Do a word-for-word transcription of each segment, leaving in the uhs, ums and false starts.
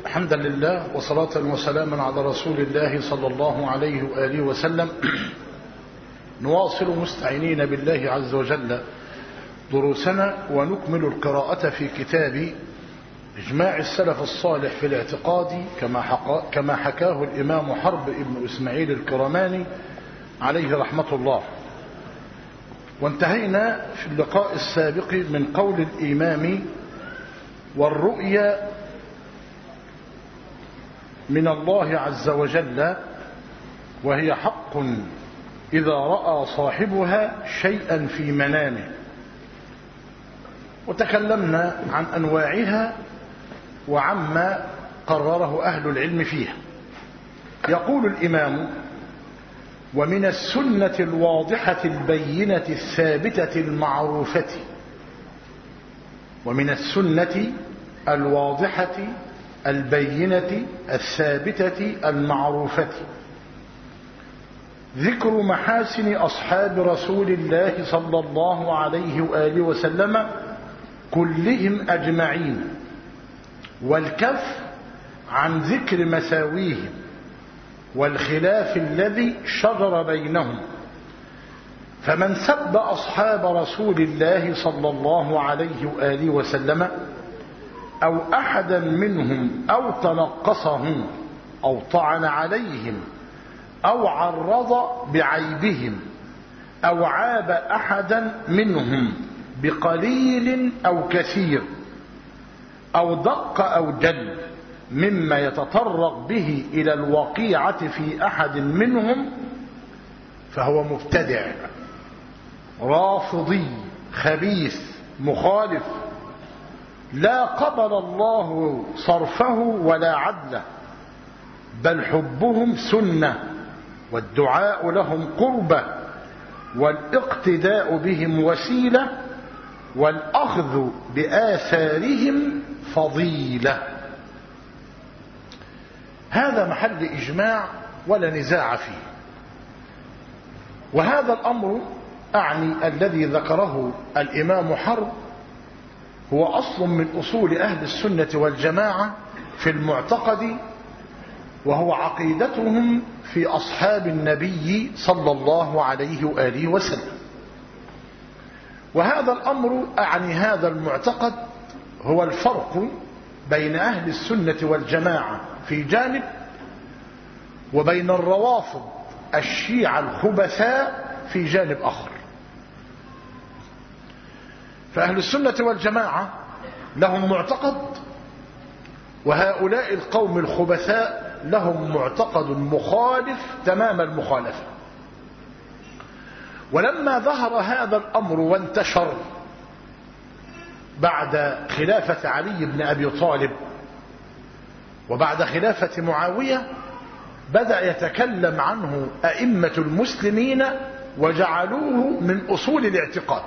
حمدا لله وصلاة وسلاما على رسول الله صلى الله عليه وآله وسلم. نواصل مستعينين بالله عز وجل دروسنا ونكمل القراءة في كتاب إجماع السلف الصالح في الاعتقاد كما, كما حكاه الإمام حرب ابن إسماعيل الكرماني عليه رحمة الله. وانتهينا في اللقاء السابق من قول الإمام: والرؤيا من الله عز وجل وهي حق إذا رأى صاحبها شيئا في منامه. وتكلمنا عن أنواعها وعما قرره أهل العلم فيها. يقول الإمام: ومن السنة الواضحة البينة الثابتة المعروفة ومن السنة الواضحة البينة الثابتة المعروفة ذكر محاسن أصحاب رسول الله صلى الله عليه وآله وسلم كلهم أجمعين، والكف عن ذكر مساويهم والخلاف الذي شجر بينهم. فمن سب أصحاب رسول الله صلى الله عليه وآله وسلم أو أحدا منهم أو تنقصهم أو طعن عليهم أو عرض بعيبهم أو عاب أحدا منهم بقليل أو كثير أو دق أو جل مما يتطرق به إلى الوقيعة في أحد منهم فهو مبتدع رافضي خبيث مخالف، لا قبل الله صرفه ولا عدله، بل حبهم سنة والدعاء لهم قربة والاقتداء بهم وسيلة والأخذ بآثارهم فضيلة. هذا محل إجماع ولا نزاع فيه. وهذا الأمر أعني الذي ذكره الإمام حرب هو أصل من أصول أهل السنة والجماعة في المعتقد، وهو عقيدتهم في أصحاب النبي صلى الله عليه وآله وسلم. وهذا الأمر أعني هذا المعتقد هو الفرق بين أهل السنة والجماعة في جانب، وبين الروافض الشيعة الخبثاء في جانب آخر. فأهل السنة والجماعة لهم معتقد، وهؤلاء القوم الخبثاء لهم معتقد مخالف تمام المخالفة. ولما ظهر هذا الأمر وانتشر بعد خلافة علي بن أبي طالب وبعد خلافة معاوية، بدأ يتكلم عنه أئمة المسلمين وجعلوه من أصول الاعتقاد.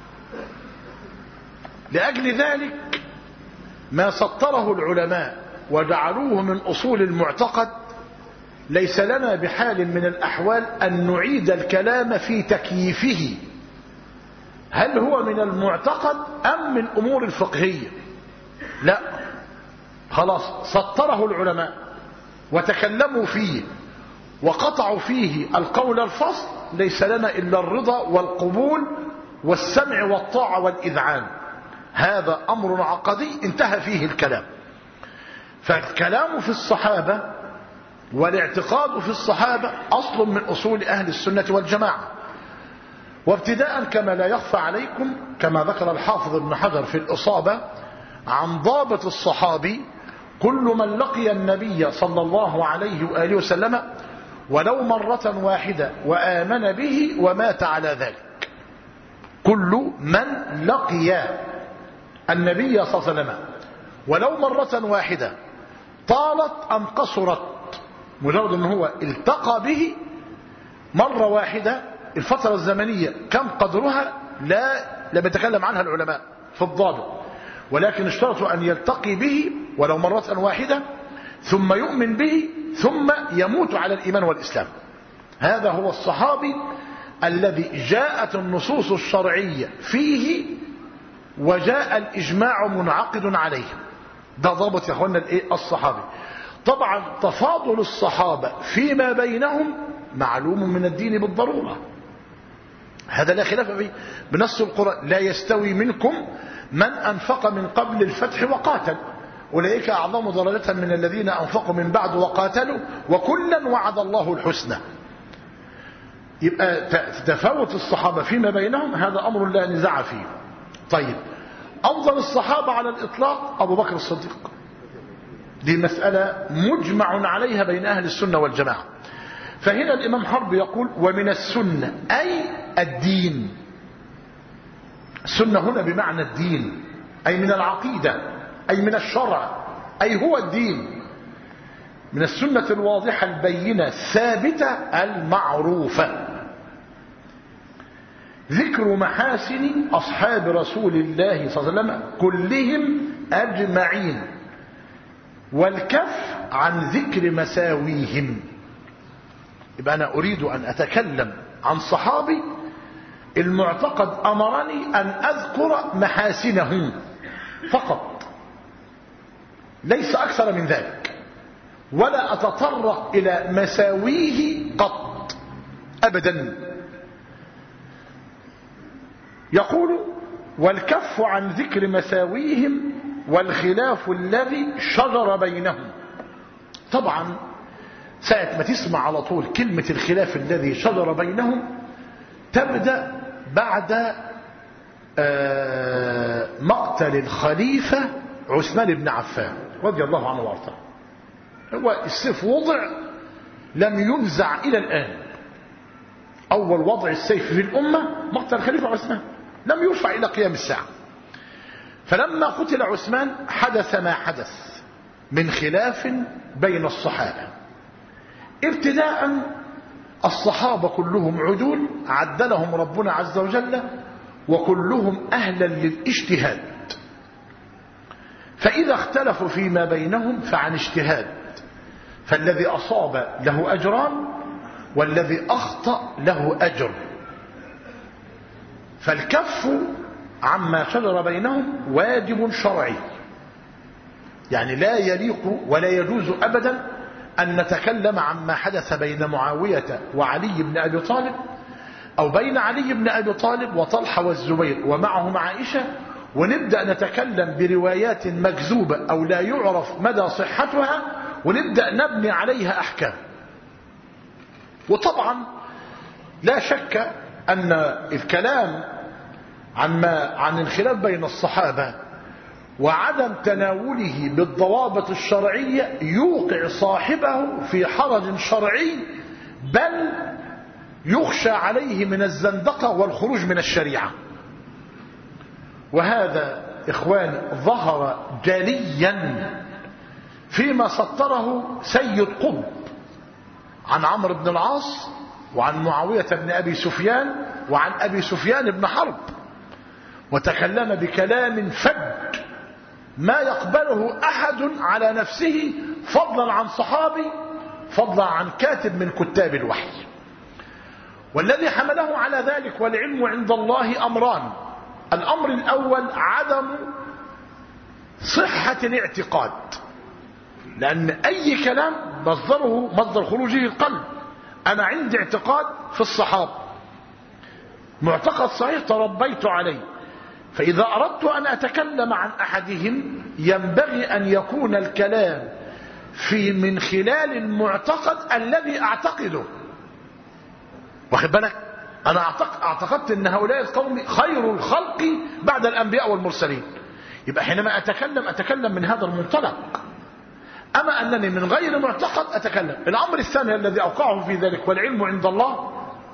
لأجل ذلك ما سطره العلماء وجعلوه من أصول المعتقد ليس لنا بحال من الأحوال أن نعيد الكلام في تكييفه، هل هو من المعتقد أم من أمور الفقهية؟ لا، خلاص سطره العلماء وتكلموا فيه وقطعوا فيه القول الفصل، ليس لنا إلا الرضا والقبول والسمع والطاعة والإذعان. هذا أمر عقدي انتهى فيه الكلام. فالكلام في الصحابة والاعتقاد في الصحابة أصل من أصول أهل السنة والجماعة. وابتداء كما لا يخفى عليكم، كما ذكر الحافظ ابن حجر في الإصابة عن ضابط الصحابي: كل من لقي النبي صلى الله عليه وآله وسلم ولو مرة واحدة وآمن به ومات على ذلك. كل من لقي النبي صلى الله عليه وسلم ولو مرة واحدة، طالت أم قصرت، مجرد أنه هو التقى به مرة واحدة، الفترة الزمنية كم قدرها لا لم يتكلم عنها العلماء في الضابط، ولكن اشترطوا أن يلتقي به ولو مرة واحدة ثم يؤمن به ثم يموت على الإيمان والإسلام. هذا هو الصحابي الذي جاءت النصوص الشرعية فيه وجاء الإجماع منعقد عليه. ده ضابط يا اخوانا الايه الصحابي. طبعا تفاضل الصحابة فيما بينهم معلوم من الدين بالضرورة، هذا لا خلاف فيه بنص القرآن: لا يستوي منكم من أنفق من قبل الفتح وقاتل أولئك أعظم درجة من الذين أنفقوا من بعد وقاتلوا وكلا وعد الله الحسنى. يبقى تفاوت الصحابة فيما بينهم هذا أمر لا نزاع فيه. طيب، أفضل الصحابة على الإطلاق أبو بكر الصديق، دي مسألة مجمع عليها بين أهل السنة والجماعة. فهنا الإمام حرب يقول: ومن السنة أي الدين. السنة هنا بمعنى الدين، أي من العقيدة، أي من الشرع، أي هو الدين. من السنة الواضحة البينة الثابتة المعروفة ذكر محاسن أصحاب رسول الله صلى الله عليه وسلم كلهم أجمعين، والكف عن ذكر مساويهم. يبقى أنا أريد أن أتكلم عن صحابي المعتقد أمرني أن أذكر محاسنه فقط، ليس أكثر من ذلك، ولا أتطرق إلى مساويه قط أبدا. يقول: والكف عن ذكر مساويهم والخلاف الذي شجر بينهم. طبعا ساعة ما تسمع على طول كلمة الخلاف الذي شجر بينهم تبدأ بعد مقتل الخليفة عثمان بن عفان رضي الله عنه وارضاه. هو السيف وضع لم ينزع إلى الآن. أول وضع السيف في الأمة مقتل الخليفة عثمان، لم يرفع إلى قيام الساعة. فلما قتل عثمان حدث ما حدث من خلاف بين الصحابة. ابتداء الصحابة كلهم عدول عدلهم ربنا عز وجل، وكلهم أهلا للاجتهاد، فإذا اختلفوا فيما بينهم فعن اجتهاد، فالذي أصاب له أجران والذي أخطأ له أجر. فالكف عما شجر بينهم واجب شرعي، يعني لا يليق ولا يجوز أبدا أن نتكلم عما حدث بين معاوية وعلي بن أبي طالب، أو بين علي بن أبي طالب وطلحة والزبير ومعهم عائشة، ونبدأ نتكلم بروايات مكذوبة أو لا يعرف مدى صحتها ونبدأ نبني عليها أحكام. وطبعا لا شك أن الكلام عن, ما عن الخلاف بين الصحابة وعدم تناوله بالضوابط الشرعية يوقع صاحبه في حرج شرعي، بل يخشى عليه من الزندقة والخروج من الشريعة. وهذا إخواني ظهر جليا فيما سطره سيد قطب عن عمرو بن العاص وعن معاوية بن أبي سفيان وعن أبي سفيان بن حرب، وتكلم بكلام فج ما يقبله أحد على نفسه، فضلا عن صحابي، فضلا عن كاتب من كتاب الوحي. والذي حمله على ذلك والعلم عند الله أمران: الأمر الأول عدم صحة الاعتقاد، لأن أي كلام مصدره مصدر خروجه القلب. أنا عندي اعتقاد في الصحابة، معتقد صحيح تربيت عليه، فإذا أردت أن أتكلم عن أحدهم ينبغي أن يكون الكلام في من خلال المعتقد الذي أعتقده. واخد بالك؟ أنا اعتقدت أن هؤلاء القوم خير الخلق بعد الأنبياء والمرسلين، يبقى حينما أتكلم أتكلم من هذا المنطلق. أما أنني من غير معتقد أتكلم. الأمر الثاني الذي أوقعه في ذلك والعلم عند الله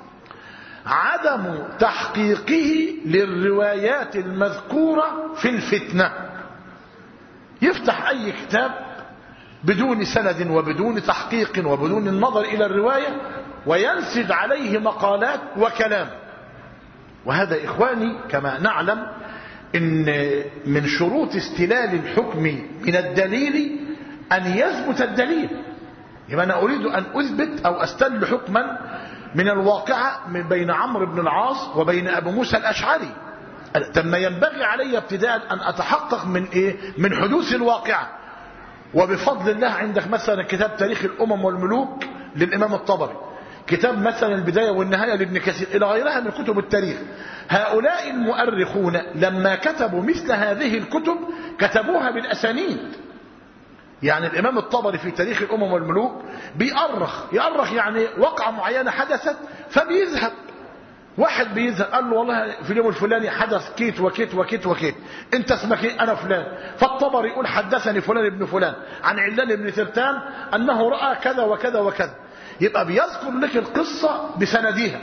عدم تحقيقه للروايات المذكورة في الفتنة. يفتح أي كتاب بدون سند وبدون تحقيق وبدون النظر إلى الرواية وينسج عليه مقالات وكلام. وهذا إخواني كما نعلم إن من شروط استلال الحكم من الدليل أن يثبت الدليل. يبقى أنا أريد أن أثبت أو أستل حكما من الواقعة من بين عمرو بن العاص وبين أبو موسى الأشعري، تم ينبغي علي ابتداء أن أتحقق من إيه؟ من حدوث الواقعة. وبفضل الله عندك مثلا كتاب تاريخ الأمم والملوك للإمام الطبري، كتاب مثلا البداية والنهاية لابن كثير، إلى غيرها من كتب التاريخ. هؤلاء المؤرخون لما كتبوا مثل هذه الكتب كتبوها بالأسانيد. يعني الإمام الطبري في تاريخ الأمم والملوك بيأرخ، يأرخ يعني وقعة معينة حدثت فبيذهب واحد بيذهب قال له والله في اليوم الفلاني حدث كيت وكيت وكيت وكيت، انت اسمك ايه؟ انا فلان. فالطبري يقول حدثني فلان ابن فلان عن علان ابن ثرتان انه رأى كذا وكذا وكذا. يبقى بيذكر لك القصة بسندها،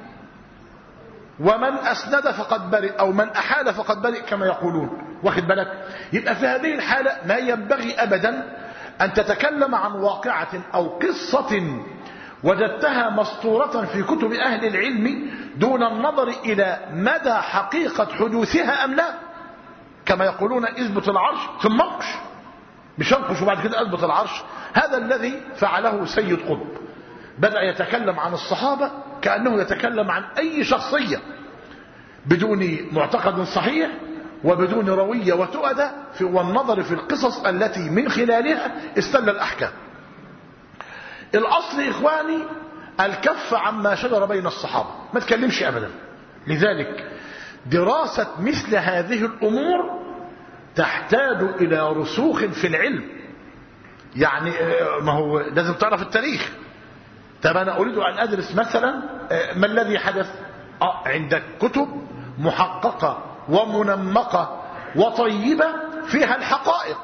ومن أسند فقد برئ أو من أحال فقد برئ كما يقولون، واخد بالك؟ يبقى في هذه الحالة ما ينبغي أبدا أن تتكلم عن واقعة أو قصة وجدتها مسطورة في كتب أهل العلم دون النظر إلى مدى حقيقة حدوثها أم لا. كما يقولون اثبت العرش ثم انقش، مش انقش وبعد كده اثبت العرش. هذا الذي فعله سيد قطب، بدأ يتكلم عن الصحابة كأنه يتكلم عن أي شخصية بدون معتقد صحيح وبدون روية وتؤدى والنظر في القصص التي من خلالها استل الأحكام. الأصل إخواني الكف عما شجر بين الصحابة، ما تكلمش أبدا. لذلك دراسة مثل هذه الأمور تحتاج إلى رسوخ في العلم. يعني ما هو لازم تعرف التاريخ. طب أنا أريد أن أدرس مثلا ما الذي حدث. آه عندك كتب محققة ومنمقة وطيبة فيها الحقائق،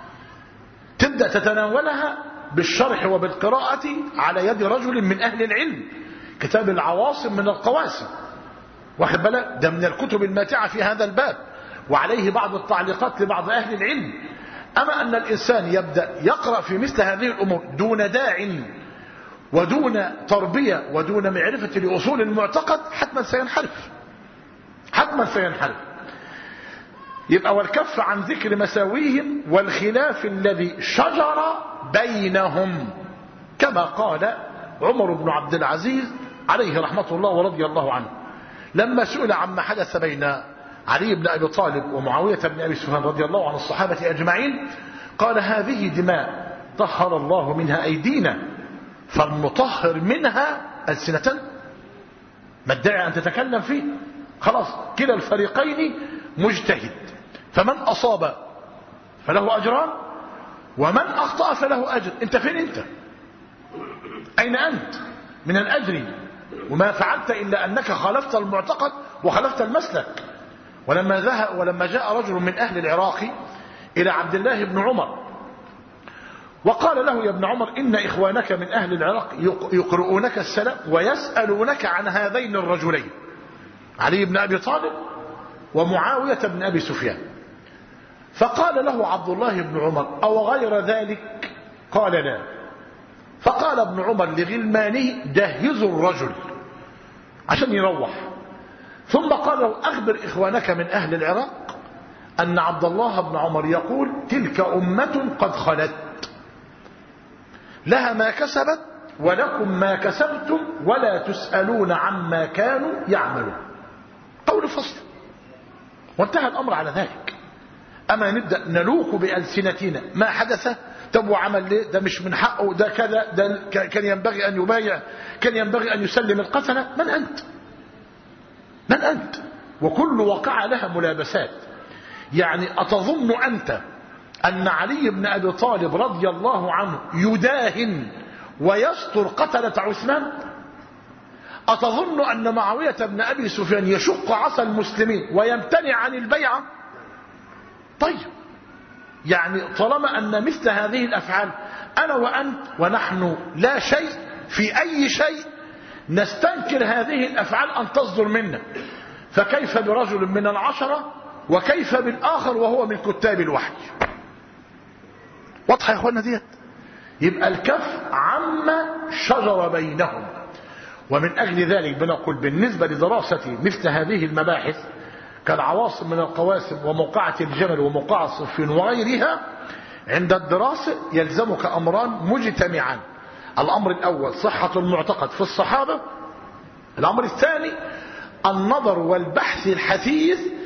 تبدأ تتناولها بالشرح وبالقراءة على يد رجل من أهل العلم. كتاب العواصم من القواسم، واخد بالك؟ ده من الكتب الماتعة في هذا الباب، وعليه بعض التعليقات لبعض أهل العلم. أما أن الإنسان يبدأ يقرأ في مثل هذه الأمور دون داع ودون تربية ودون معرفة لأصول المعتقد حتما سينحرف، حتما سينحرف. يبقى والكف عن ذكر مساويهم والخلاف الذي شجر بينهم، كما قال عمر بن عبد العزيز عليه رحمة الله ورضي الله عنه لما سئل عما حدث بين علي بن أبي طالب ومعاوية بن أبي سفيان رضي الله عن الصحابة أجمعين، قال هذه دماء طهر الله منها أيدينا فالمطهر منها ألسنتنا. ما ادعي أن تتكلم فيه، خلاص كلا الفريقين مجتهد، فمن أصاب فله أجران ومن أخطأ فله أجر. أنت فين؟ أنت أين أنت من الأجر؟ وما فعلت إلا أنك خالفت المعتقد وخالفت المسلك. ولما ذهب ولما جاء رجل من أهل العراق إلى عبد الله بن عمر وقال له يا ابن عمر إن إخوانك من أهل العراق يقرؤونك السلام ويسألونك عن هذين الرجلين علي بن أبي طالب ومعاوية بن أبي سفيان. فقال له عبد الله بن عمر أو غير ذلك؟ قال لا. فقال ابن عمر لغلمانه جهزوا الرجل عشان يروح. ثم قال له أخبر إخوانك من أهل العراق أن عبد الله بن عمر يقول تلك أمة قد خلت لها ما كسبت ولكم ما كسبتم ولا تسألون عما كانوا يعملون. قول فصل وانتهى الأمر على ذلك. أما نبدأ نلوك بألسنتنا ما حدث، طب وعمل ليه؟ ده مش من حقه، ده كذا، ده كان ينبغي أن يبايع، كان ينبغي أن يسلم القتلة. من أنت؟ من أنت؟ وكل وقع لها ملابسات. يعني أتظن أنت أن علي بن أبي طالب رضي الله عنه يداهن ويستر قتلة عثمان؟ أتظن أن معاوية بن أبي سفيان يشق عصا المسلمين ويمتنع عن البيعة؟ طيب يعني طالما أن مثل هذه الأفعال أنا وأنت ونحن لا شيء في أي شيء نستنكر هذه الأفعال أن تصدر منا، فكيف برجل من العشرة وكيف بالآخر وهو من كتاب الوحي؟ واضحة يا أخوانا ديت؟ يبقى الكف عما شجر بينهم. ومن أجل ذلك بنقول بالنسبة لدراسة مثل هذه المباحث كالعواصم من القواسم وموقعة الجمل وموقعة الصفين وغيرها، عند الدراسة يلزمك أمران مجتمعان. الأمر الأول صحة المعتقد في الصحابة. الأمر الثاني النظر والبحث الحثيث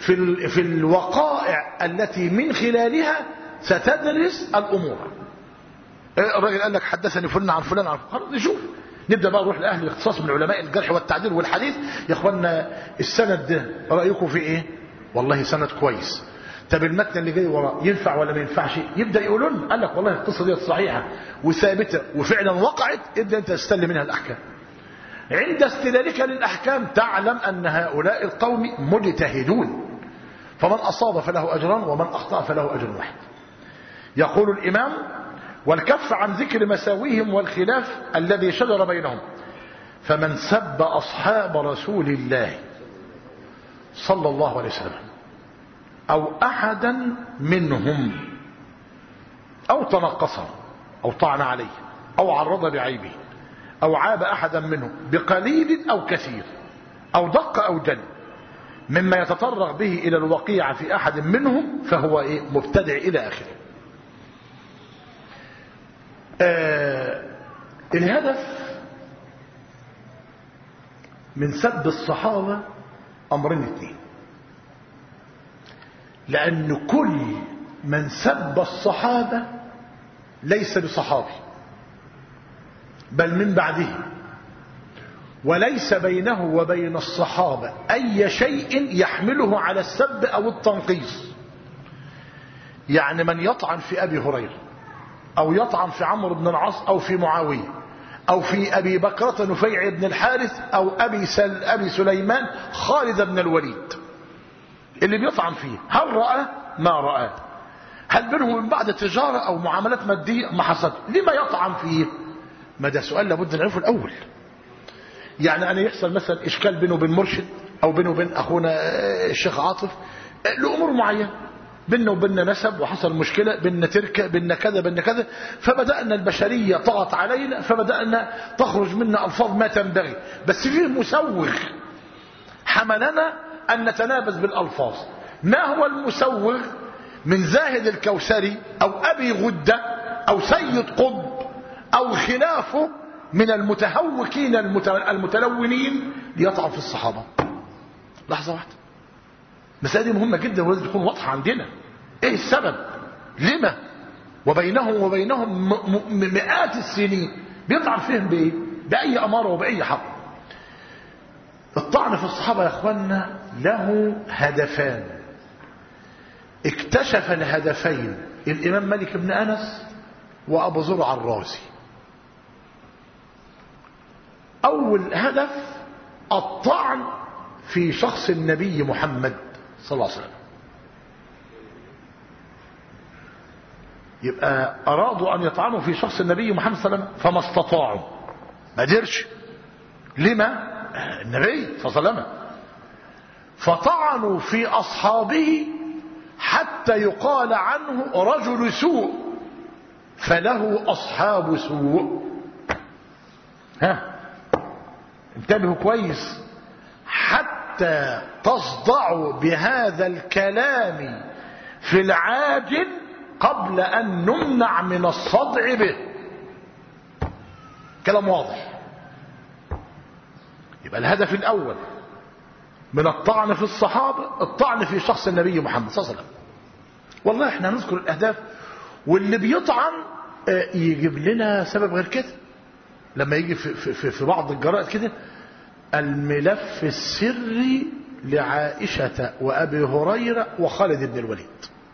في في الوقائع التي من خلالها ستدرس الأمور. الراجل قال لك حدثني فلان عن فلان عن فلان، نشوف نبدأ بقى نروح لأهل الاختصاص من علماء الجرح والتعديل والحديث. يا اخوانا السند ده رأيكم فيه ايه؟ والله سند كويس. طب المتن اللي جاي وراه ينفع ولا ما ينفعش؟ يبدأ يقولون قال لك والله القصة دي صحيحة وثابتة وفعلا وقعت، ابدأ انت تستلم منها الأحكام. عند استدلالك للأحكام تعلم أن هؤلاء القوم مجتهدون، فمن أصاب فله أجران ومن أخطأ فله أجر واحد. يقول الإمام: والكف عن ذكر مساويهم والخلاف الذي شجر بينهم، فمن سب أصحاب رسول الله صلى الله عليه وسلم أو أحدا منهم أو تنقصه أو طعن عليه أو عرض بعيبه أو عاب أحدا منهم بقليل أو كثير أو دق أو جل مما يتطرق به إلى الوقيع في أحد منهم فهو إيه؟ مبتدع إلى آخره. آه الهدف من سب الصحابة أمرين اثنين، لأن كل من سب الصحابة ليس بصحابي بل من بعده، وليس بينه وبين الصحابة أي شيء يحمله على السب أو التنقيص. يعني من يطعن في أبي هريرة أو يطعن في عمرو بن العاص أو في معاوية أو في أبي بكرة نفيع بن الحارث أو أبي, سل أبي سليمان خالد بن الوليد، اللي بيطعن فيه هل رأى ما رأى؟ هل بينهم من بعد تجارة أو معاملات مادية؟ ما حصل. لما يطعن فيه؟ ما ده سؤال لابد نعرفه الأول. يعني أنا يحصل مثلا إشكال بينه وبين مرشد أو بينه وبين أخونا الشيخ عاطف لأمور معينة، بيننا وبيننا نسب وحصل مشكلة، بيننا تركة، بيننا كذا بيننا كذا، فبدأنا البشرية طغت علينا، فبدأنا تخرج منا ألفاظ ما تنبغي، بس فيه مسوغ حملنا أن نتنابز بالألفاظ. ما هو المسوغ؟ من زاهد الكوثري أو أبي غدة أو سيد قطب أو خلافه من المتهوكين المتلونين ليطعن في الصحابة. لحظة واحدة، مسألة مهمة جدا ولازم تكون واضحة عندنا. ايه السبب؟ لما؟ وبينهم وبينهم مئات السنين بيطعن فيهم بايه؟ بأي أمارة وبأي حق. الطعن في الصحابة يا اخوانا له هدفان، اكتشف الهدفين الإمام مالك بن أنس وأبو زرع الرازي. أول هدف الطعن في شخص النبي محمد صلى الله عليه وسلم. يبقى أرادوا أن يطعنوا في شخص النبي محمد صلى الله عليه وسلم فما استطاعوا، ما قدرش. لما؟ النبي صلى الله عليه وسلم. فطعنوا في أصحابه حتى يقال عنه رجل سوء فله أصحاب سوء. ها انتبهوا كويس، حتى تصدعوا بهذا الكلام في العاجل قبل أن نمنع من الصدع به. كلام واضح. يبقى الهدف الأول من الطعن في الصحابة الطعن في شخص النبي محمد صلى الله عليه وسلم. والله احنا نذكر الأهداف، واللي بيطعن يجيب لنا سبب غير كده. لما يجي في, في, في بعض الجرائد كده الملف السري لعائشة وأبي هريرة وخالد بن الوليد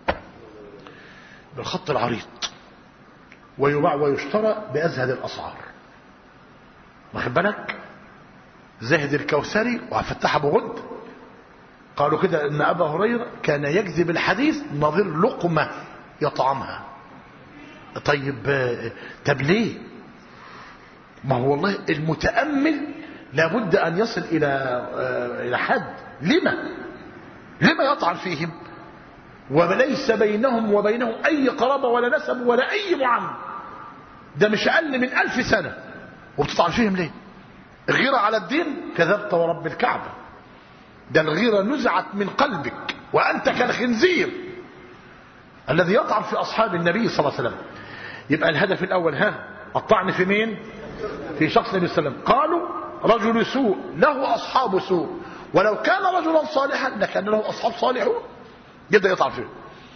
بالخط العريض، ويباع ويشترى بأزهد الأسعار. واخد بالك؟ زاهد الكوثري وفتح أبو غد قالوا كده ان أبا هريرة كان يكذب الحديث نظير لقمة يطعمها. طيب طب ليه؟ ما هو والله المتأمل لابد أن يصل إلى إلى حد. لما؟ لما يطعن فيهم وليس بينهم وبينهم أي قرابة ولا نسب ولا أي معاملة؟ ده مش أقل من ألف سنة وبتطعن فيهم ليه؟ غيرة على الدين؟ كذبت ورب الكعبة. ده الغيرة نزعت من قلبك وأنت كالخنزير الذي يطعن في أصحاب النبي صلى الله عليه وسلم. يبقى الهدف الأول ها الطعن في مين؟ في شخص النبي صلى الله عليه وسلم. قالوا رجل سوء له أصحاب سوء، ولو كان رجلا صالحا لكان له أصحاب صالحون يبدأ يطعن فيه.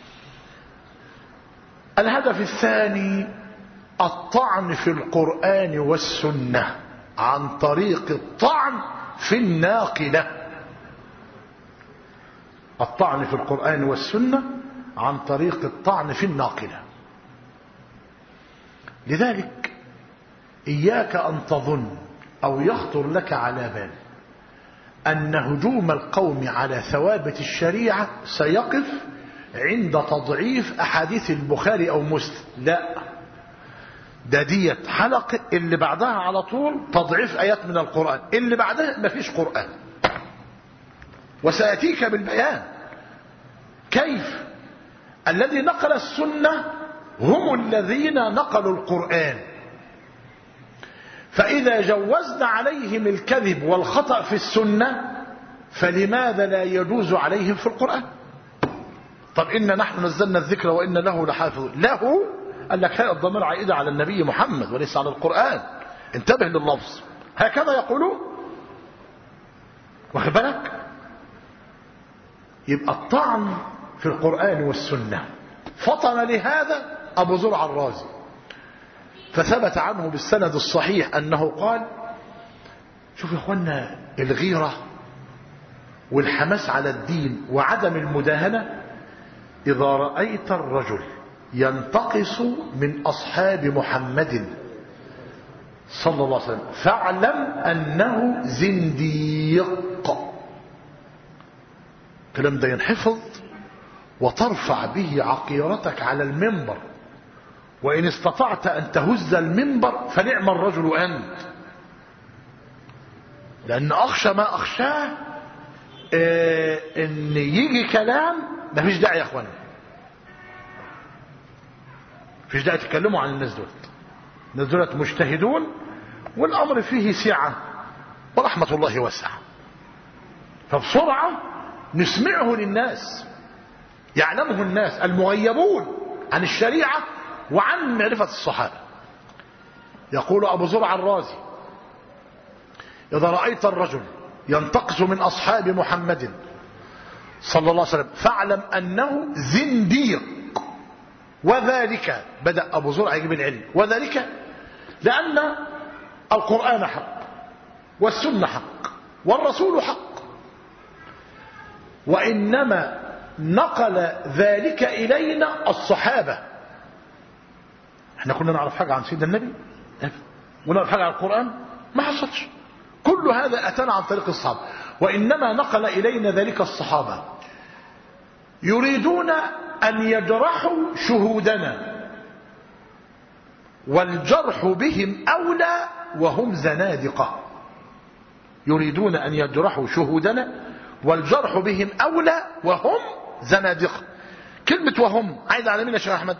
الهدف الثاني الطعن في القرآن والسنة عن طريق الطعن في الناقلة. الطعن في القرآن والسنة عن طريق الطعن في الناقلة. لذلك إياك أن تظن أو يخطر لك على بال أن هجوم القوم على ثوابت الشريعة سيقف عند تضعيف أحاديث البخاري أو مسلم. لا، ده ديت حلقة اللي بعدها على طول تضعيف آيات من القرآن، اللي بعدها مفيش قرآن. وسيأتيك بالبيان كيف الذي نقل السنة هم الذين نقلوا القرآن. فإذا جوزنا عليهم الكذب والخطأ في السنة فلماذا لا يجوز عليهم في القرآن؟ طب إن نحن نزلنا الذكر وإن له لحافظ. له قال لك هي الضمير عائدة على النبي محمد وليس على القرآن. انتبه لللفظ، هكذا يقولون. واخد بالك؟ يبقى الطعن في القرآن والسنة. فطن لهذا أبو زرع الرازي، فثبت عنه بالسند الصحيح أنه قال: شوف يا اخوانا الغيرة والحماس على الدين وعدم المداهنة. إذا رأيت الرجل ينتقص من أصحاب محمد صلى الله عليه وسلم فاعلم أنه زنديق. الكلام ده ينحفظ وترفع به عقيرتك على المنبر، وإن استطعت أن تهز المنبر فنعم الرجل أنت. لأن أخشى ما أخشاه اه إن يجي كلام مفيش داعي يا أخوان، مفيش داعي تتكلموا عن الناس دول. الناس دول مجتهدون والأمر فيه سعة ورحمة الله واسعة، فبسرعة نسمعه للناس يعلمه الناس المغيبون عن الشريعة وعن معرفة الصحابة. يقول أبو زرع الرازي: إذا رأيت الرجل ينتقص من أصحاب محمد صلى الله عليه وسلم فاعلم أنه زنديق. وذلك بدأ أبو زرع يجيب العلم، وذلك لأن القرآن حق والسنة حق والرسول حق، وإنما نقل ذلك إلينا الصحابة. احنا كنا نعرف حاجة عن سيدنا النبي ونعرف حاجة عن القرآن؟ ما حصلش. كل هذا أتانا عن طريق الصحابة، وإنما نقل إلينا ذلك الصحابة. يريدون أن يجرحوا شهودنا، والجرح بهم أولى وهم زنادقة. يريدون أن يجرحوا شهودنا والجرح بهم أولى وهم زنادقة. كلمة وهم عايد على مين يا شيخ أحمد؟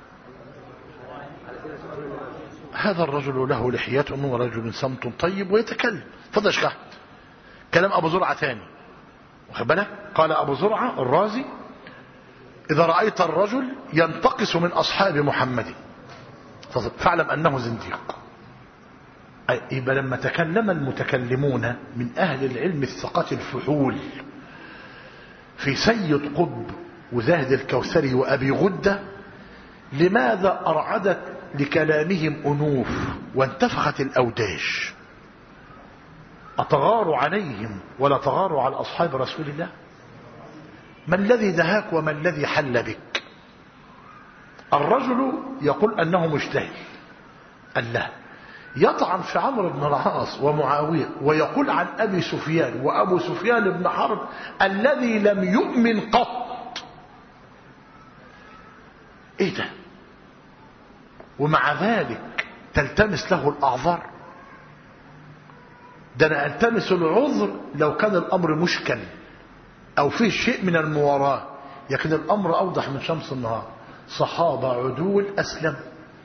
هذا الرجل له لحية ورجل صمت طيب ويتكلم. فضل يا شيخ أحمد. كلام أبو زرعة ثاني، واخد بالك؟ قال أبو زرعة الرازي: إذا رأيت الرجل ينتقص من أصحاب محمد فاعلم أنه زنديق. يبقى لما تكلم المتكلمون من أهل العلم الثقات الفحول في سيد قطب وزاهد الكوثري وأبي غدة، لماذا أرعدت لكلامهم أنوف وانتفخت الأوداج؟ أتغار عليهم ولا تغار على أصحاب رسول الله؟ ما الذي دهاك وما الذي حل بك؟ الرجل يقول أنه مجتهد، الله يطعن في عمرو بن العاص ومعاوية ويقول عن أبي سفيان وأبو سفيان بن حرب الذي لم يؤمن قط. إيه ده؟ ومع ذلك تلتمس له الأعذار. ده أنا ألتمس العذر لو كان الأمر مشكل أو فيه شيء من المواراة، لكن الأمر أوضح من شمس النهار. صحابة عدول أسلم.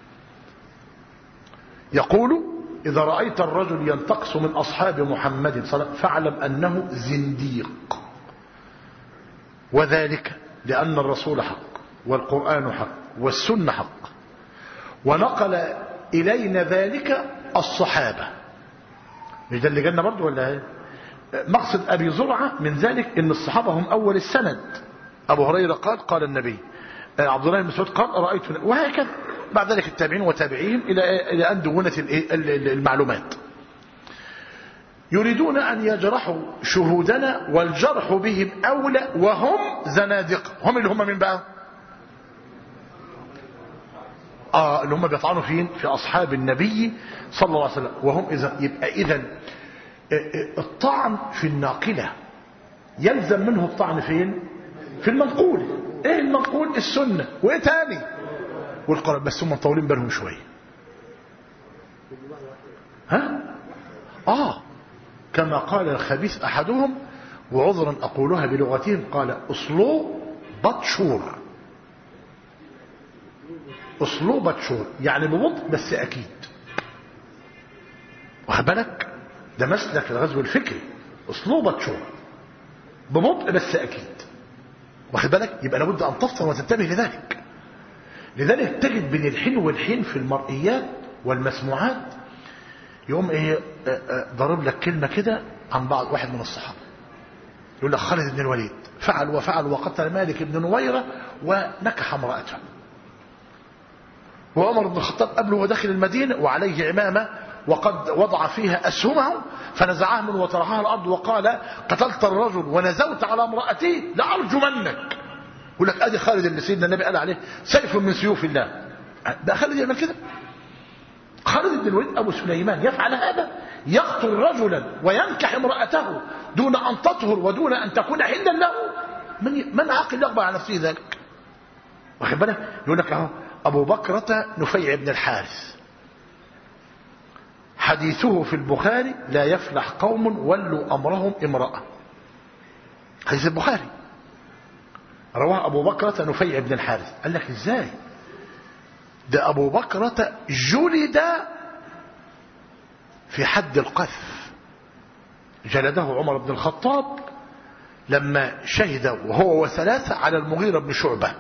يقول: إذا رأيت الرجل ينتقص من أصحاب محمد صلى الله عليه وسلم فاعلم أنه زنديق. وذلك لأن الرسول حق والقرآن حق والسنة حق، ونقل إلينا ذلك الصحابة. مش ده اللي جالنا برضه ولا ايه؟ مقصد أبي زرعة من ذلك إن الصحابة هم أول السند. أبو هريرة قال قال النبي، عبد الله بن مسعود قال رأيت، وهكذا بعد ذلك التابعين وتابعيهم إلى إلى أن دونت المعلومات. يريدون أن يجرحوا شهودنا والجرح بهم أولى، وهم زنادقة. هم اللي هم من بقى آه اللي هم بيطعنوا فين؟ في أصحاب النبي صلى الله عليه وسلم. وهم إذا يبقى إذن الطعن في الناقلة يلزم منه الطعن فين؟ في المنقول. ايه المنقول؟ السنة. وايه تاني؟ والقرآن. بس هم مطولين بالهم شوية. ها؟ اه كما قال الخبيث احدهم، وعذرا اقولها بلغتهم، قال اصلو بطشور. اصلو بطشور يعني ببطء بس اكيد. واخد بالك؟ ده مسلك الغزو الفكري. اصلو بطشور ببطء بس اكيد. واخد بالك؟ يبقى لابد ان تفطن وتنتبه لذلك. لذلك تجد بين الحين والحين في المرئيات والمسموعات يوم ايه ضرب لك كلمة كده عن بعض واحد من الصحابة، يقول لك خالد بن الوليد فعل وفعل وقتل مالك بن نويرة ونكح امرأته، وعمر بن الخطاب قبله وداخل المدينة وعليه عمامة وقد وضع فيها أسهمه فنزعها من وطرحها الأرض وقال قتلت الرجل ونزوت على امرأتي لأرجمنك. يقول لك ادي خالد اللي سيدنا النبي قال عليه سيف من سيوف الله. ده خالد يعمل كده؟ خالد بن الوليد أبو سليمان يفعل هذا؟ يقتل رجلا وينكح امرأته دون أن تطهر ودون أن تكون حلا له؟ من من عاقل يقبل على نفسه ذلك؟ واخد بالك؟ يقول لك اهو أبو بكرة نفيع بن الحارث حديثه في البخاري لا يفلح قوم ولوا أمرهم امرأة. حديث البخاري رواه أبو بكرة نفيع بن الحارث. قال لك ازاي؟ ده أبو بكرة جلد في حد القذف، جلده عمر بن الخطاب لما شهد وهو وثلاثة على المغيرة بن شعبة،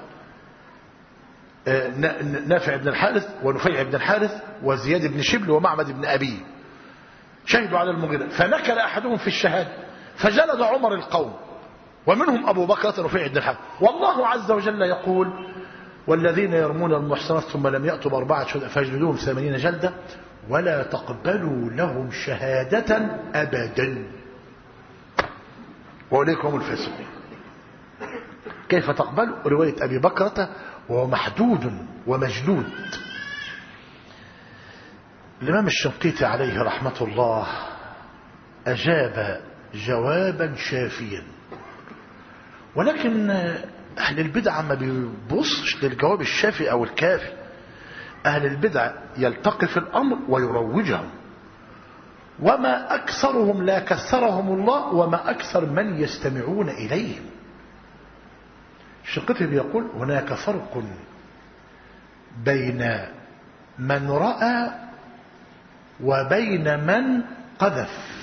نافع بن الحارث ونفيع بن الحارث وزياد بن شبل ومعبد بن أبي، شهدوا على المغيرة فنكل أحدهم في الشهادة فجلد عمر القوم ومنهم أبو بكرة نفيع بن الحارث. والله عز وجل يقول والذين يرمون المحصنات ثم لم يأتوا بأربعة شهداء فاجلدوهم ثمانين جلدة ولا تقبلوا لهم شهادة أبدا وأولئك هم الفاسقون. كيف تقبل؟ رواية أبي بكرة وهو محدود ومجلود. الإمام الشنقيطي عليه رحمة الله أجاب جوابا شافيا، ولكن أهل البدع ما بيبصش للجواب الشافي أو الكافي. أهل البدع يلتقي في الأمر ويروجهم، وما أكثرهم لا كثرهم الله وما أكثر من يستمعون إليهم. الشنقيطي بيقول هناك فرق بين من رأى وبين من قذف،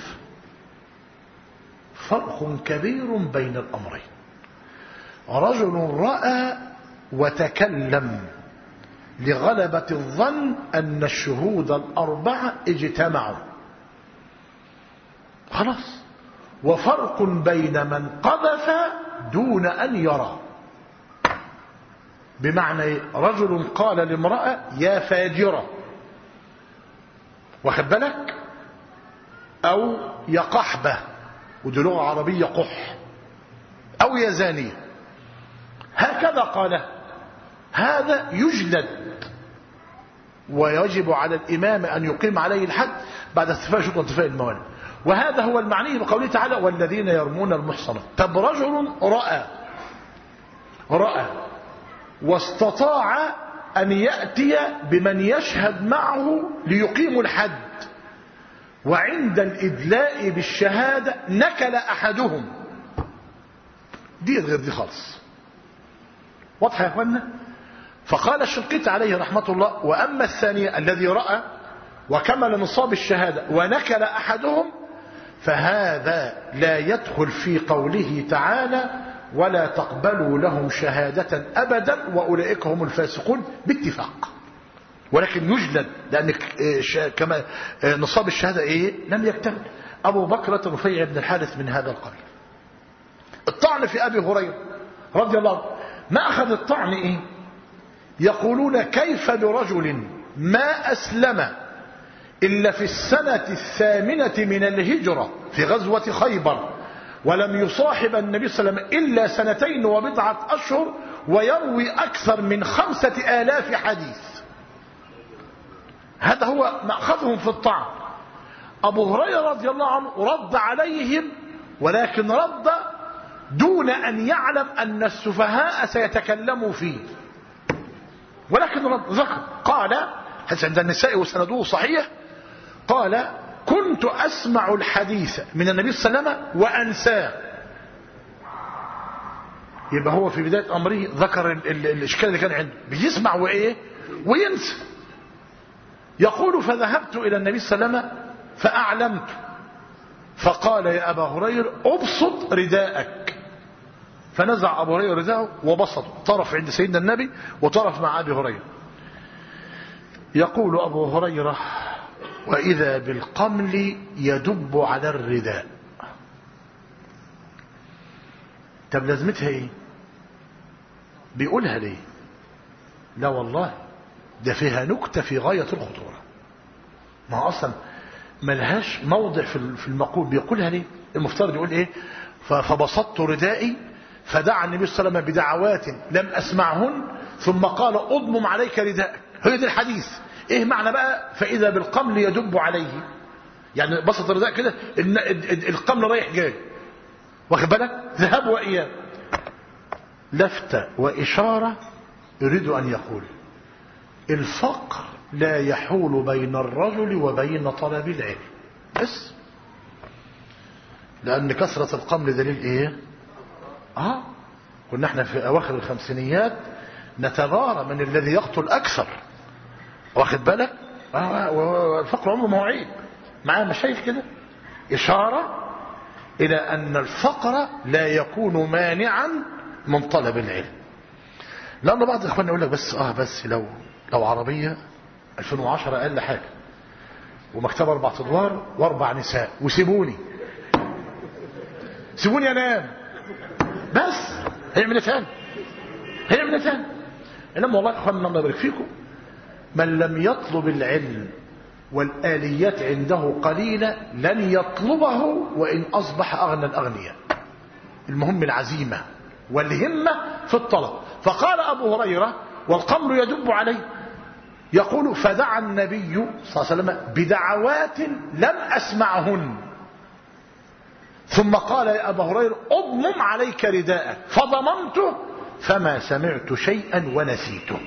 فرق كبير بين الأمرين. رجل رأى وتكلم لغلبة الظن أن الشهود الأربعة اجتمعوا خلاص، وفرق بين من قذف دون أن يرى، بمعنى رجل قال لامرأة يا فاجرة، واخد بالك، أو يا قحبة ودي لغة عربية قح، أو يا زانية، هكذا قال، هذا يجلد ويجب على الإمام أن يقيم عليه الحد بعد استيفاء شروط وانتفاء الموانع. وهذا هو المعني بقوله تعالى والذين يرمون المحصنات. طب رجل رأى رأى واستطاع أن يأتي بمن يشهد معه ليقيم الحد، وعند الإدلاء بالشهادة نكل أحدهم، دي غير دي خالص. واضح يا اخوانا؟ فقال الشنقيطي عليه رحمة الله وأما الثانية الذي رأى وكمل نصاب الشهادة ونكل أحدهم فهذا لا يدخل في قوله تعالى ولا تقبلوا لهم شهادة أبدا وأولئك هم الفاسقون باتفاق، ولكن يجلد لأن كما نصاب الشهادة إيه؟ لم يكتمل. أبو بكرة رفيع بن الحارث من هذا القبيل. الطعن في أبي هريرة رضي الله عنه، ما أخذ الطعن إيه؟ يقولون كيف برجل ما أسلم إلا في السنة الثامنة من الهجرة في غزوة خيبر، ولم يصاحب النبي صلى الله عليه وسلم إلا سنتين وبضعة أشهر، ويروي أكثر من خمسة آلاف حديث. هذا هو مأخذهم في الطعن. أبو هريرة رضي الله عنه رد عليهم، ولكن رد دون أن يعلم أن السفهاء سيتكلموا فيه، ولكن رد ذكر قال حديث عند النساء وسنده صحيح، قال كنت أسمع الحديث من النبي صلى الله عليه وسلم وأنساه. يبقى هو في بداية أمره ذكر ال ال الإشكال اللي كان عنده، بيسمع وإيه وينسى. يقول فذهبت إلى النبي صلى الله عليه وسلم فأعلمت، فقال يا أبا هريرة أبسط رداءك، فنزع أبو هريرة رداءه وبسط، طرف عند سيدنا النبي وطرف مع أبي هريرة. يقول أبو هريرة وإذا بالقمل يدب على الرداء. طب لازمتها ايه؟ بيقولها ليه؟ لا والله ده فيها نكتة في غاية الخطورة. ما أصلا ملهاش موضع في المقول، بيقولها ليه؟ المفترض يقول ايه؟ فبسطت ردائي فدعا النبي صلى الله عليه وسلم بدعوات لم أسمعهن ثم قال أضمم عليك رداءك. هي دي الحديث. ايه معنى بقى فإذا بالقمل يدب عليه؟ يعني بسط الرداء كده القمل رايح جاي، واخد بالك؟ ذهب وإياب. لفتة وإشارة يريد أن يقول الفقر لا يحول بين الرجل وبين طلب العلم بس، لأن كثرة القمل دليل ايه؟ اه كنا احنا في أواخر الخمسينيات نتبارى من الذي يقتل أكثر، واخد بالك؟ آه الفقر عمره ما هو عيب. معاه مشايخ كده إشارة إلى أن الفقر لا يكون مانعا من طلب العلم. لأن بعض إخواننا يقول لك بس آه بس لو لو عربية ألفين وعشرة أقل حاجة ومكتبة أربع أدوار وأربع نساء وسيبوني سيبوني أنام بس، هيعمل ايه تاني؟ هيعمل ايه تاني؟ إنما والله إخواننا الله يبارك فيكم، من لم يطلب العلم والآليات عنده قليلة لن يطلبه وإن أصبح أغنى الأغنياء. المهم العزيمة والهمة في الطلب. فقال أبو هريرة والقمر يدب عليه، يقول فدعا النبي صلى الله عليه وسلم بدعوات لم أسمعهن ثم قال يا أبا هريرة أضمم عليك رداءك، فضممته فما سمعت شيئا ونسيته.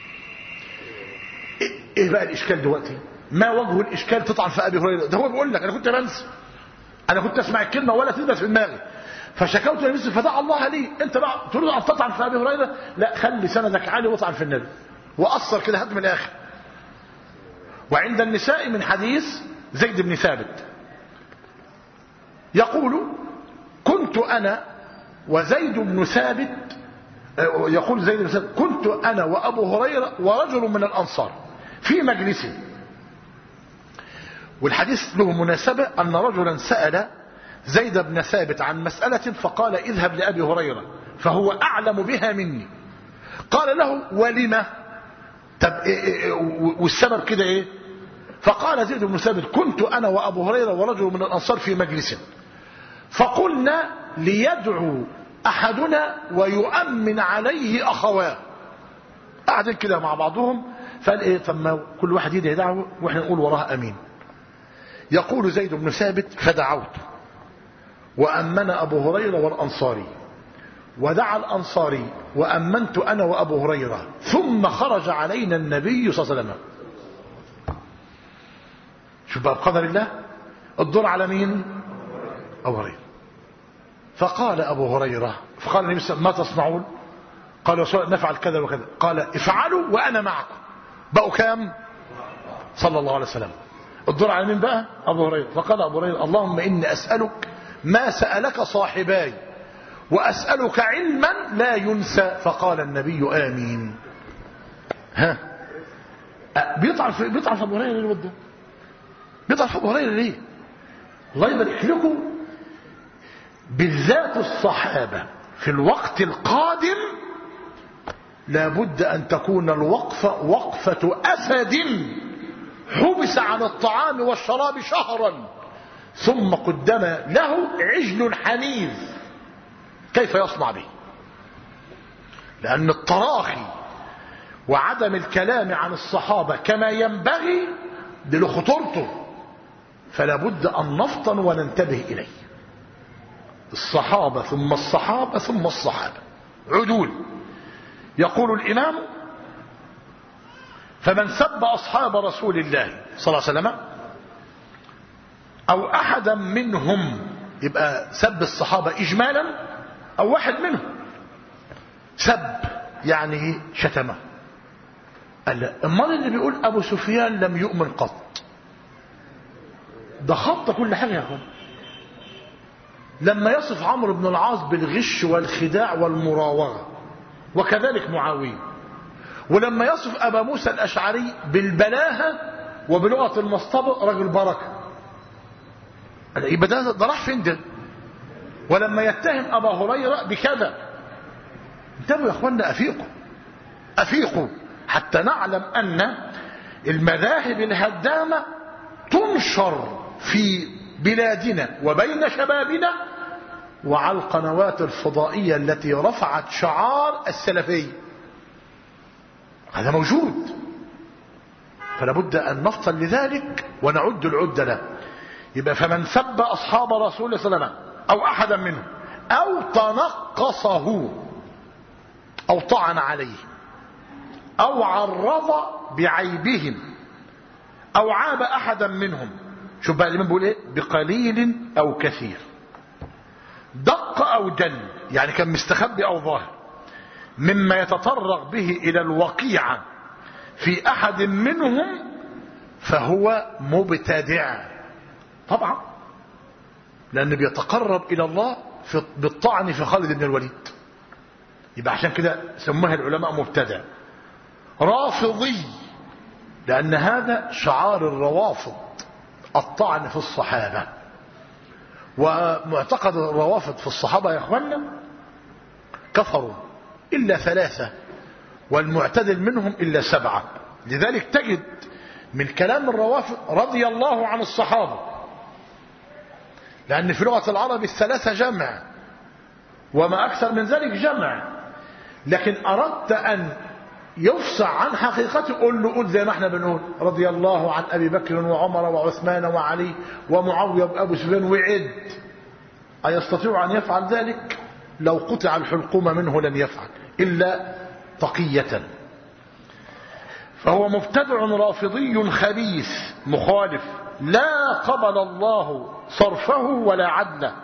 ايه بقى الاشكال دلوقتي؟ ما وجه الاشكال تطعن في ابي هريره؟ ده هو بيقول لك انا كنت بنسى، انا كنت اسمع الكلمه ولا تثبت في دماغي فشكوت النبي فدعا الله لي. انت بقى تريد ان تطعن في ابي هريره؟ لا، خلي سندك عالي واطعن في النبي واثر كده هات من الاخر. وعند النساء من حديث زيد بن ثابت يقول كنت انا وزيد بن ثابت، يقول زيد بن ثابت كنت انا وابو هريره ورجل من الانصار في مجلس، والحديث له مناسبة أن رجلا سأل زيد بن ثابت عن مسألة فقال اذهب لأبي هريرة فهو أعلم بها مني. قال له ولما؟ طب إيه إيه والسبب كده ايه؟ فقال زيد بن ثابت كنت أنا وأبو هريرة ورجل من الأنصار في مجلس فقلنا ليدعو أحدنا ويؤمن عليه أخواه، قاعدين كده مع بعضهم فقال ايه طب ما كل واحد يدعي دعوه واحنا نقول وراها امين. يقول زيد بن ثابت فدعوت وامن ابو هريره والانصاري ودعا الانصاري وامنت انا وابو هريره ثم خرج علينا النبي صلى الله عليه وسلم. شوف بقى بقدر الله الدور على مين؟ ابو هريره. فقال ابو هريره فقال النبي صلى الله عليه وسلم ما تصنعون؟ قال نفعل كذا وكذا. قال افعلوا وانا معكم. بقوا كام؟ صلى الله عليه وسلم. الدور على مين بقى؟ ابو هريره. فقال ابو هريره اللهم اني اسالك ما سالك صاحباي واسالك علما لا ينسى. فقال النبي امين. ها بيطعن في بيطعن في ابو هريره ليه؟ ده بيطعن في ابو هريره ليه؟ الله يبارك لكم. بالذات الصحابة في الوقت القادم لابد أن تكون الوقفة وقفة أسد حبس عن الطعام والشراب شهرا ثم قدم له عجل حنيذ، كيف يصنع به؟ لأن التراخي وعدم الكلام عن الصحابة كما ينبغي دي له خطورته، فلا بد أن نفطن وننتبه إليه. الصحابة ثم الصحابة ثم الصحابة عدول. يقول الإمام: فمن سب أصحاب رسول الله صلى الله عليه وسلم أو أحدا منهم، يبقى سب الصحابة إجمالا أو واحد منهم، سب يعني شتمه. امال اللي بيقول أبو سفيان لم يؤمن قط، ده خط كل حاجة يا أخوان. لما يصف عمرو بن العاص بالغش والخداع والمراوغة، وكذلك معاوية. ولما يصف أبا موسى الأشعري بالبلاهة وبلغة المصطبة رجل بركة، يبقى ده, ده راح فين ده؟ ولما يتهم أبا هريرة بكذا. انتبهوا يا أخوانا، أفيقوا أفيقوا حتى نعلم أن المذاهب الهدامة تنشر في بلادنا وبين شبابنا وعلى القنوات الفضائية التي رفعت شعار السلفية. هذا موجود، فلا بد أن نفطن لذلك ونعد العدة له. يبقى فمن سب أصحاب رسول الله صلى الله عليه وسلم أو أحدا منهم أو تنقصه أو طعن عليه أو عرض بعيبهم أو عاب أحدا منهم، شوف بقى الإمام بيقول إيه: بقليل أو كثير، دق أو جل، يعني كان مستخبي أو ظاهر، مما يتطرق به إلى الوقيعة في أحد منهم فهو مبتدع طبعا، لأنه بيتقرب إلى الله بالطعن في خالد بن الوليد، يبقى عشان كده سموها العلماء مبتدع. رافضي، لأن هذا شعار الروافض، الطعن في الصحابة. ومعتقد الروافض في الصحابة يا اخوانا كفروا إلا ثلاثة، والمعتدل منهم إلا سبعة. لذلك تجد من كلام الروافض رضي الله عن الصحابة، لأن في لغة العرب الثلاثة جمع وما أكثر من ذلك جمع، لكن أردت أن يفصع عن حقيقته قل له قل زي ما احنا بنقول رضي الله عن أبي بكر وعمر وعثمان وعلي ومعاوية وأبو سفيان وعد. أيستطيع أن يفعل ذلك؟ لو قطع الحلقوم منه لن يفعل إلا تقية. فهو مبتدع رافضي خبيث مخالف، لا قبل الله صرفه ولا عدله.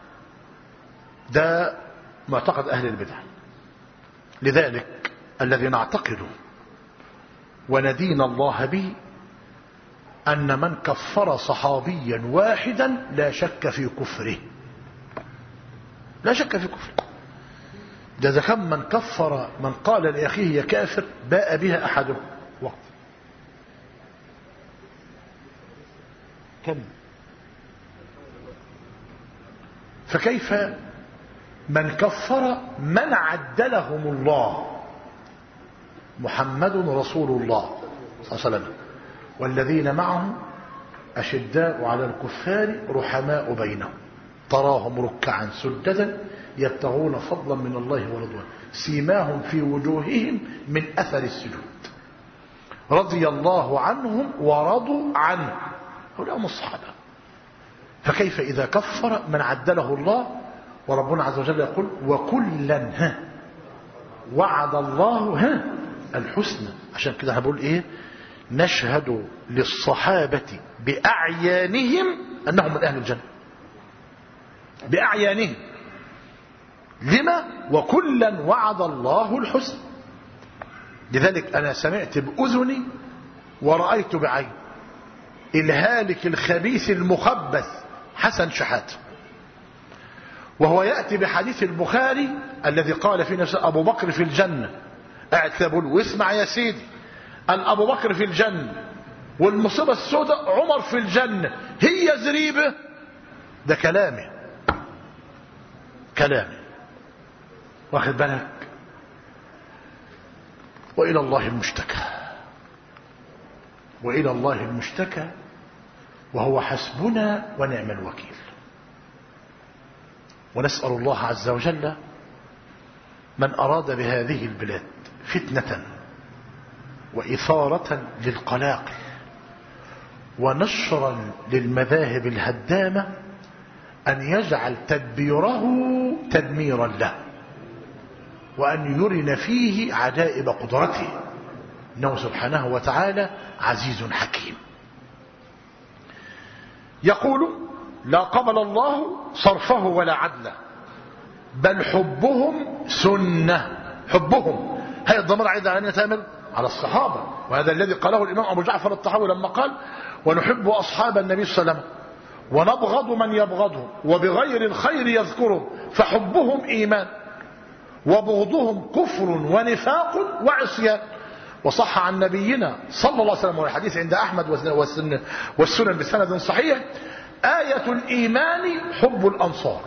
ده معتقد أهل البدع. لذلك الذي نعتقده وندين الله به أن من كفر صحابيا واحدا لا شك في كفره، لا شك في كفره. ده إذا كان من كفر من قال لأخيه يا كافر باء بها أحدهم وقت كم، فكيف من كفر من عدلهم الله؟ محمد رسول الله صلى الله عليه وسلم والذين معه أشداء على الكفار رحماء بينهم تراهم ركعا سجدا يبتغون فضلا من الله ورضوانه سيماهم في وجوههم من أثر السجود رضي الله عنهم ورضوا عنه. هؤلاء هم الصحابة. فكيف إذا كفر من عدله الله؟ وربنا عز وجل يقول وكلا ها وعد الله ها الحسنى. عشان كده هنقول ايه؟ نشهد للصحابة بأعيانهم أنهم من أهل الجنة، بأعيانهم. لما؟ وكلا وعد الله الحسنى. لذلك أنا سمعت بأذني ورأيت بعين الهالك الخبيث المخبث حسن شحاتة، وهو يأتي بحديث البخاري الذي قال فيه نفسه أبو بكر في الجنة. قاعد تقول واسمع يا سيدي، قال أبو بكر في الجنة والمصيبة السوداء عمر في الجنة، هي زريبة ده كلامه كلامه واخد بالك. وإلى الله المشتكى وإلى الله المشتكى وهو حسبنا ونعم الوكيل. ونسأل الله عز وجل من أراد بهذه البلاد فتنة وإثارة للقلاقل ونشرا للمذاهب الهدامة أن يجعل تدبيره تدميرا له، وأن يرن فيه عجائب قدرته، إنه سبحانه وتعالى عزيز حكيم. يقول: لا قبل الله صرفه ولا عدله، بل حبهم سنة. حبهم هي الضمير عائد على من تامر؟ على الصحابة. وهذا الذي قاله الإمام أبو جعفر الطحاوي لما قال: ونحب أصحاب النبي صلى الله عليه وسلم ونبغض من يبغضهم وبغير الخير يذكرهم، فحبهم إيمان وبغضهم كفر ونفاق وعصيان. وصح عن نبينا صلى الله عليه وسلم والحديث عند أحمد والسنن بسند صحيح: آية الإيمان حب الأنصار.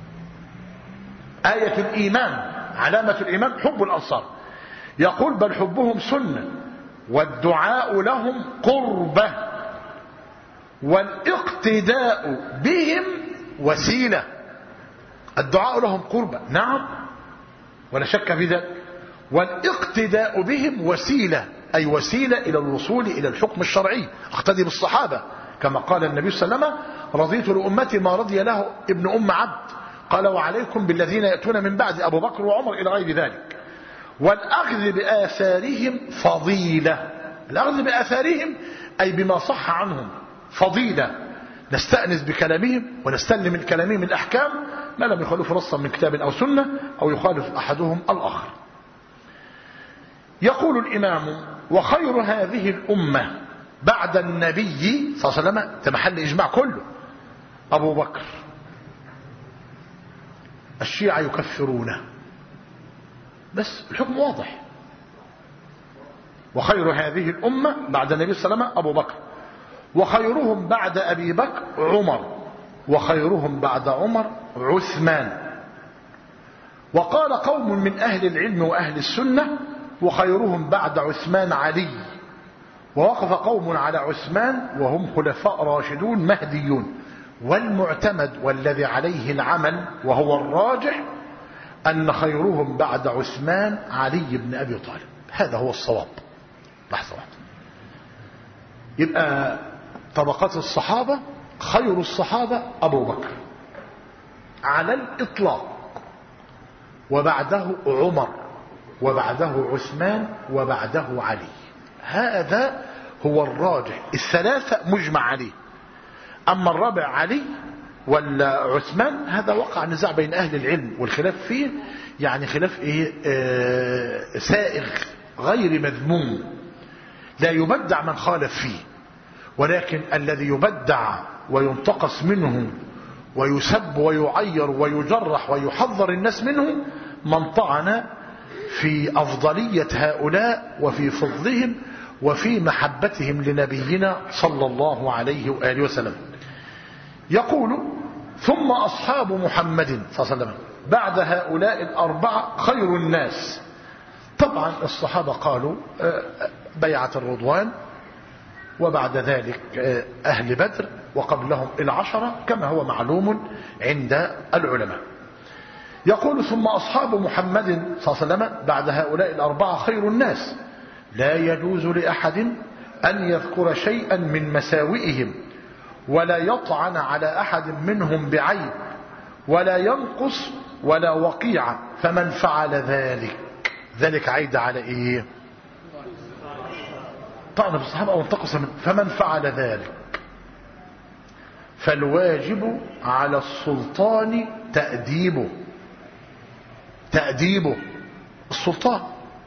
آية الإيمان، علامة الإيمان حب الأنصار. يقول: بل حبهم سنة والدعاء لهم قربة والاقتداء بهم وسيلة. الدعاء لهم قربة، نعم ولا شك في ذلك، والاقتداء بهم وسيلة، أي وسيلة إلى الوصول إلى الحكم الشرعي. اقتدي بالصحابة كما قال النبي صلى الله عليه وسلم: رضيت لأمتي ما رضي له ابن أم عبد. قال: وعليكم بالذين يأتون من بعد، أبو بكر وعمر إلى غير ذلك. والأخذ بآثارهم فضيلة. الأخذ بآثارهم أي بما صح عنهم فضيلة، نستأنس بكلامهم ونستلم من كلامهم الأحكام ما لم يخالف نصا من كتاب أو سنة أو يخالف أحدهم الآخر. يقول الإمام: وخير هذه الأمة بعد النبي صلى الله عليه وسلم، ده محل إجماع كله، أبو بكر. الشيعة يكفرونه، بس الحكم واضح. وخير هذه الأمة بعد النبي صلى الله عليه وسلم أبو بكر، وخيرهم بعد أبي بكر عمر، وخيرهم بعد عمر عثمان. وقال قوم من أهل العلم وأهل السنة: وخيرهم بعد عثمان علي. ووقف قوم على عثمان وهم خلفاء راشدون مهديون. والمعتمد والذي عليه العمل وهو الراجح أن خيرهم بعد عثمان علي بن أبي طالب. هذا هو الصواب. لحظة واحدة. يبقى طبقات الصحابة: خير الصحابة أبو بكر على الإطلاق، وبعده عمر، وبعده عثمان، وبعده علي. هذا هو الراجح. الثلاثة مجمع عليه. أما الرابع علي ولا عثمان هذا وقع نزاع بين أهل العلم، والخلاف فيه يعني خلاف إيه؟ آه سائغ غير مذموم، لا يبدع من خالف فيه. ولكن الذي يبدع وينتقص منه ويسب ويعير ويجرح ويحذر الناس منه من طعن في أفضلية هؤلاء وفي فضلهم وفي محبتهم لنبينا صلى الله عليه وآله وسلم. يقول: ثم أصحاب محمد صلى الله عليه وسلم بعد هؤلاء الأربعة خير الناس. طبعا الصحابة قالوا بيعة الرضوان، وبعد ذلك أهل بدر، وقبلهم العشرة كما هو معلوم عند العلماء. يقول: ثم أصحاب محمد صلى الله عليه وسلم بعد هؤلاء الأربعة خير الناس. لا يجوز لأحد أن يذكر شيئا من مساوئهم، ولا يطعن على أحد منهم بعيب، ولا ينقص ولا وقيعة. فمن فعل ذلك، ذلك عيد على إيه؟ طعن بالصحابة أو انتقص من. فمن فعل ذلك فالواجب على السلطان تأديبه. تأديبه السلطان،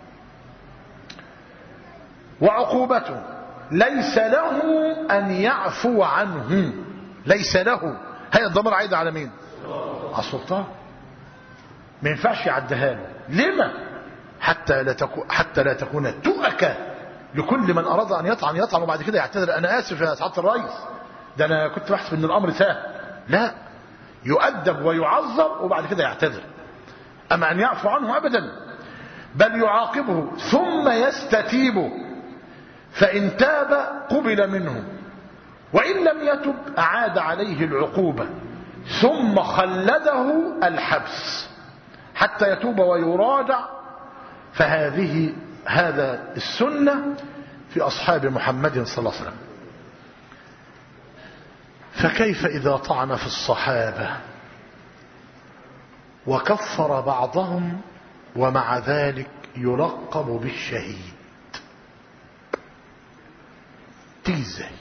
وعقوبته ليس له أن يعفو عنه. ليس له، هي الضمير عايد على مين؟ على السلطان. ما ينفعش يعدها له. لما؟ حتى لا تكون حتى لا تكون تؤكة لكل من أراد أن يطعن يطعن وبعد كده يعتذر: أنا آسف يا سعادة الرئيس، ده أنا كنت بحسب أن الأمر سهل. لا، يؤدب ويعذر وبعد كده يعتذر. أما أن يعفو عنه أبدا، بل يعاقبه ثم يستتيبه، فإن تاب قبل منه، وإن لم يتب أعاد عليه العقوبة ثم خلده الحبس حتى يتوب ويراجع. فهذه هذا السنة في أصحاب محمد صلى الله عليه وسلم. فكيف إذا طعن في الصحابة وكفر بعضهم ومع ذلك يلقب بالشهيد؟ تيجي ازاي؟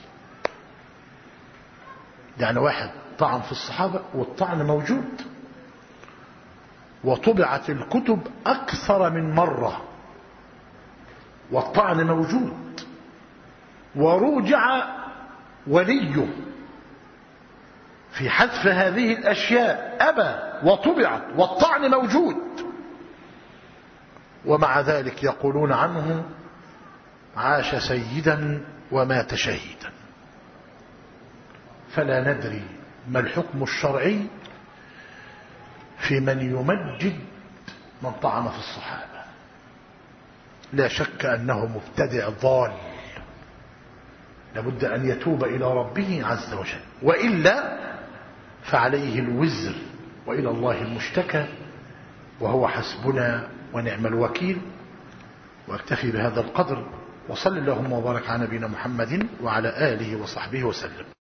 يعني واحد طعن في الصحابة والطعن موجود، وطبعت الكتب أكثر من مرة والطعن موجود، وروجع وليه في حذف هذه الأشياء أبى وطبعت والطعن موجود، ومع ذلك يقولون عنه عاش سيدا ومات شهيدا. فلا ندري ما الحكم الشرعي في من يمجد من طعن في الصحابة. لا شك أنه مبتدع ضال، لابد أن يتوب إلى ربه عز وجل، وإلا فعليه الوزر وإلى الله المشتكى، وهو حسبنا ونعم الوكيل. واكتفي بهذا القدر، وصل اللهم وبارك على نبينا محمد وعلى آله وصحبه وسلم.